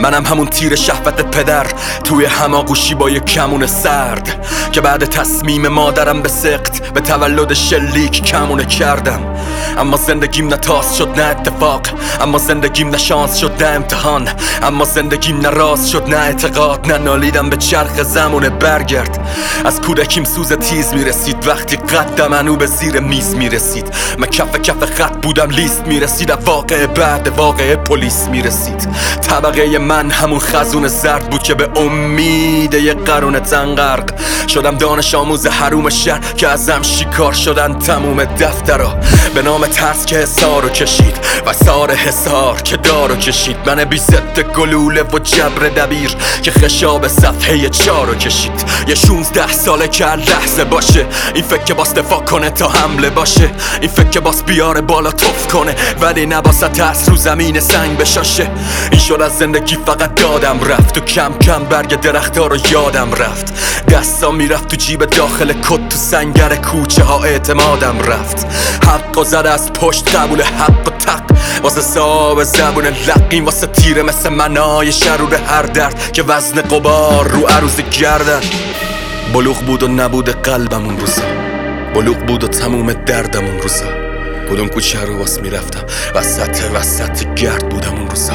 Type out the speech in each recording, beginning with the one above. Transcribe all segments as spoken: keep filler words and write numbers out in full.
منم همون تیر شهوت پدر توی هماغوشی با یک کمون سرد که بعد تصمیم مادرم به سقط به تولد شلیک کمونه کردم. اما زندگیم نه تاس شد نه اتفاق، اما زندگیم نه شانس شد نه امتحان، اما زندگیم نه راز شد نه اعتقاد، نه نالیدم به چرخ زمونه برگرد. از کودکیم سوز تیز میرسید وقتی قدم انو به زیر میز میرسید. من کف کف خط بودم لیست میرسید، واقع بعد واقع پلیس میرسید. طبقه من همون خزون زرد بود که به امید یه قرون تنغرق شدم دانش آموز حروم شهر که ازم شکار شدن تموم دفترها به نام ترس که حسارو کشید و سار حسار که دارو کشید. من بی ضد گلوله و جبر دبیر که خشاب صفحه چارو کشید. یه شونزده ساله که لحظه باشه این فکر که باس دفاع کنه تا حمله باشه، این فکر که باس بیاره بالا توف کنه ولی نباسه ترس رو زمین سنگ بشاشه. این شد از زندگی فقط دادم رفت و کم کم برگ درختها رو یادم رفت. دستا میرفت تو جیب داخل کت، تو سنگر کوچه ها اعتمادم رفت. حق و زد از پشت قبول حق و تق واسه صاحب زبون لقیم، واسه تیره مثل منای شرور هر درد که وزن قبار رو عروض گردن. بلوغ بود و نبود قلبم اون روزا، بلوغ بود و تموم دردم اون روزا. کدوم کوچه رو واس میرفتم وسط وسط گرد بودم اون روزا.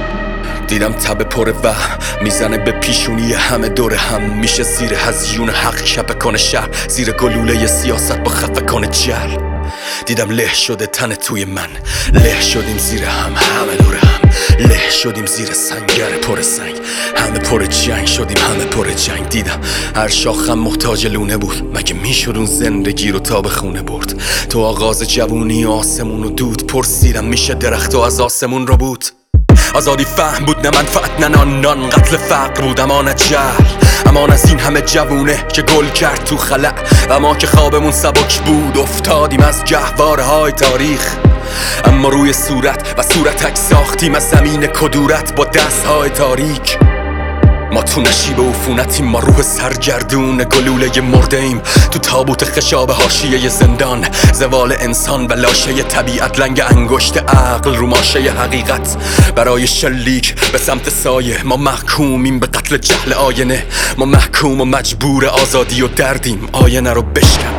دیدم تب پر وهم میزنه به پیشونی همه دور هم، میشه زیر هزیون حق کپه کنه شهر، زیر گلوله سیاست با خفه کنه جهل. دیدم له شده تن توی من، له شدیم زیر هم همه دور هم، له شدیم زیر سنگر پر سنگ، همه پر جنگ شدیم همه پر جنگ. دیدم هر شاخم محتاج لونه بود، مگه میشد اون زندگی رو تا به خونه برد. تو آغاز جوونی آسمون و دود پرسیدم میشه درخت و از آسمون رو بود. آزادی فهم بود نه منفعت نه نان نان، قتل فقر بود اما نه جهل. امان از این همه جوونه که گل کرد تو خلع و ما که خوابمون سبک بود افتادیم از گهواره های تاریخ. اما روی صورت و صورتک ساختیم از زمین کدورت با دست های تاریک. ما تو نشیب عفونتیم، ما روح سرگردون گلوله مرده ایم تو تابوت خشاب حاشیه زندان. زوال انسان و لاشه طبیعت، لنگ انگشت عقل رو ماشه حقیقت. برای شلیک به سمت سایه ما محکومیم به قتل جهل آینه، ما محکوم و مجبور آزادی و دردیم آینه رو بشکن.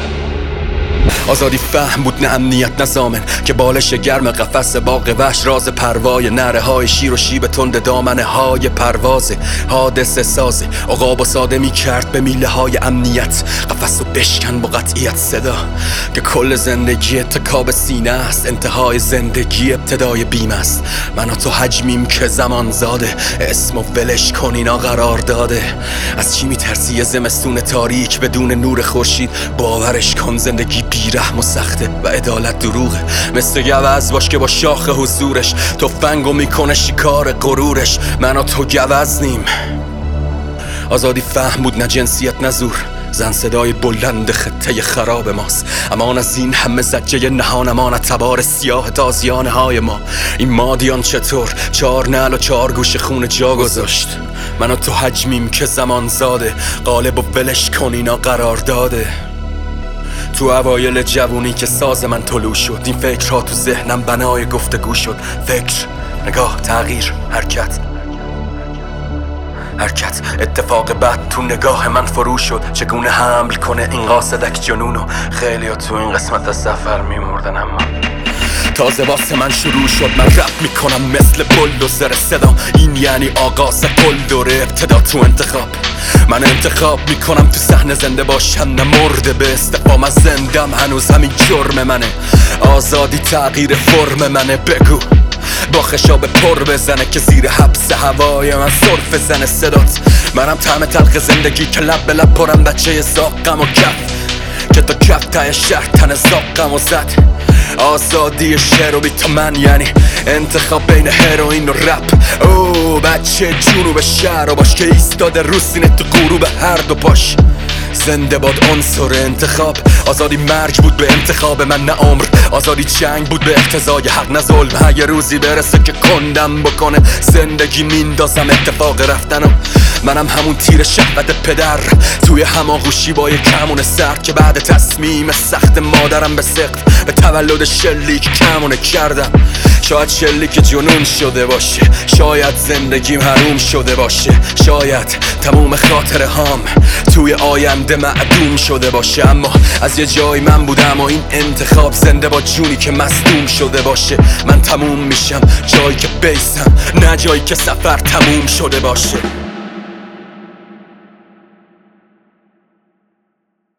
آزادی فهم بود نه امنیت نه زامن که بالش گرم قفس باغ وحش، راز پروای نره های شیر و شیب تند دامنه های پروازه حادثه سازه. عقاب و ساده می کرد به میله های امنیت، قفس و بشکن با قطعیت صدا که کل زندگی اتکاب سینه است، انتهای زندگی ابتدای بیم است. من و تو حجمیم که زمان زاده، اسم و ولش کن اینا قرار داده. از چی می ترسی یه زمستون تاریک بدون نور خورشید؟ باورش کن زندگی بی رحم و سخته و عدالت دروغه. مثل گوز باش که با شاخ حضورش تفنگو میکنه شکار غرورش. من و تو گوزنیم. آزادی فهم بود نه جنسیت نه زور، زن صدای بلند خطه خراب ماست. امان از این همه زجه نهان، امان تبار سیاه تازیانه های ما. این مادیان چطور چار نعل و چار گوش خون جا گذاشت؟ من و تو حجمیم که زمان زاده، قالب و ولش کن اینا قرار داده. تو اوایل جوونی که ساز من طلوع شد، این فکرها تو ذهنم بنای گفتگو شد. فکر، نگاه، تغییر، حرکت حرکت اتفاق بعد تو نگاه من فرو شد. چگونه حمل کنه این قاصدک جنونو؟ خیلی ها تو این قسمت از سفر میمردن اما تازه واسه من شروع شد. من رپ میکنم مثل بلدوزر صدا، این یعنی آغاز گل دوره ابتدا تو انتخاب. من انتخاب میکنم تو صحنه زنده باشم نه مرده به استفام از زندم، هنوز همین جرم منه. آزادی تغییر فرم منه، بگو با خشاب پر بزنه که زیر حبس هوای من صرف زنه صدات. منم طعم تلخ زندگی که لب به لب پرم بچه زاقم و کف که تا کف تای شهر تن زاقم و زد. آزادی شعر و بی تو من یعنی انتخاب بین هروئین و رپ. او بچه جنوب شهر و باش که ایستاده رو سینه تو غروب هر دو پاش. زنده باد عنصر انتخاب. آزادی مرگ بود به انتخاب من نه عمر، آزادی جنگ بود به اقتضای حق نه ظلم. اگه روزی برسه که کندم بکنه زندگی میندازم اتفاق رفتنم. منم همون تیر شهوت پدر توی هماغوشی با یک کمون سرد که بعد تصمیم سخت مادرم به سقط به تولد شلیک کمونه کردم. شاید شلیک جنون شده باشه، شاید زندگیم حروم شده باشه، شاید تموم خاطره هام توی آینده معدوم شده باشه. اما از یه جای من بودم و این انتخاب زنده با جونی که مصدوم شده باشه. من تموم میشم جایی که بیسم، نه جایی که سفر تموم شده باشه.